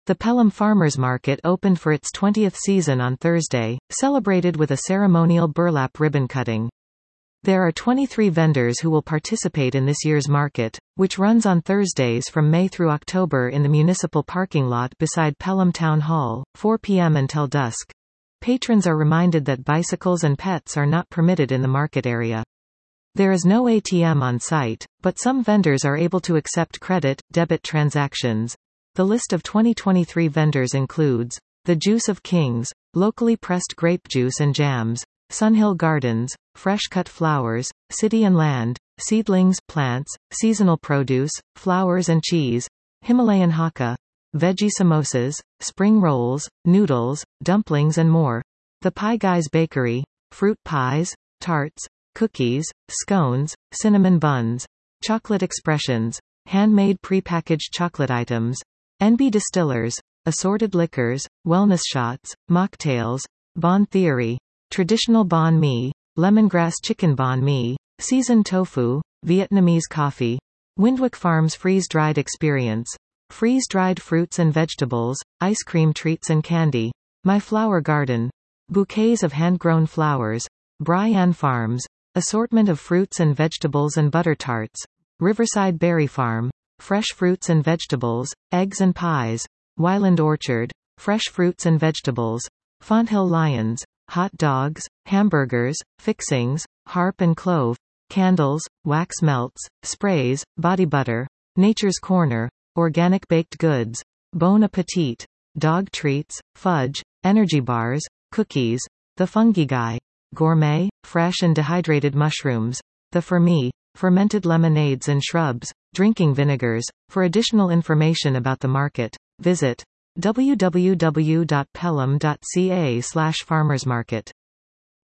The Pelham Farmers Market opened for its 20th season on Thursday, celebrated with a ceremonial burlap ribbon cutting. There are 23 vendors who will participate in this year's market, which runs on Thursdays from May through October in the municipal parking lot beside Pelham Town Hall, 4 p.m. until dusk. Patrons are reminded that bicycles and pets are not permitted in the market area. There is no ATM on site, but some vendors are able to accept credit, debit transactions. The list of 2023 vendors includes The Juice of Kings, locally pressed grape juice and jams, Sunhill Gardens, fresh cut flowers, City and Land, seedlings, plants, seasonal produce, flowers and cheese, Himalayan Hakka, veggie samosas, spring rolls, noodles, dumplings and more. The Pie Guys Bakery, fruit pies, tarts, cookies, scones, cinnamon buns, chocolate expressions, handmade prepackaged chocolate items, NB Distillers, assorted liquors, wellness shots, mocktails, Bon Theory, traditional banh mi, lemongrass chicken banh mi, seasoned tofu, Vietnamese coffee, Windwick Farms freeze-dried experience, freeze-dried fruits and vegetables, ice cream treats and candy, My Flower Garden, bouquets of hand-grown flowers, Bryan Farms, assortment of fruits and vegetables and butter tarts, Riverside Berry Farm, fresh fruits and vegetables, eggs and pies, Wyland Orchard, fresh fruits and vegetables, Fonthill Lions, hot dogs, hamburgers, fixings, harp and clove, candles, wax melts, sprays, body butter, Nature's Corner, organic baked goods, Bon Appetit, dog treats, fudge, energy bars, cookies, The Fungi Guy, gourmet, fresh and dehydrated mushrooms, The Fermi, fermented lemonades and shrubs, drinking vinegars. For additional information about the market, visit www.pelham.ca/farmersmarket.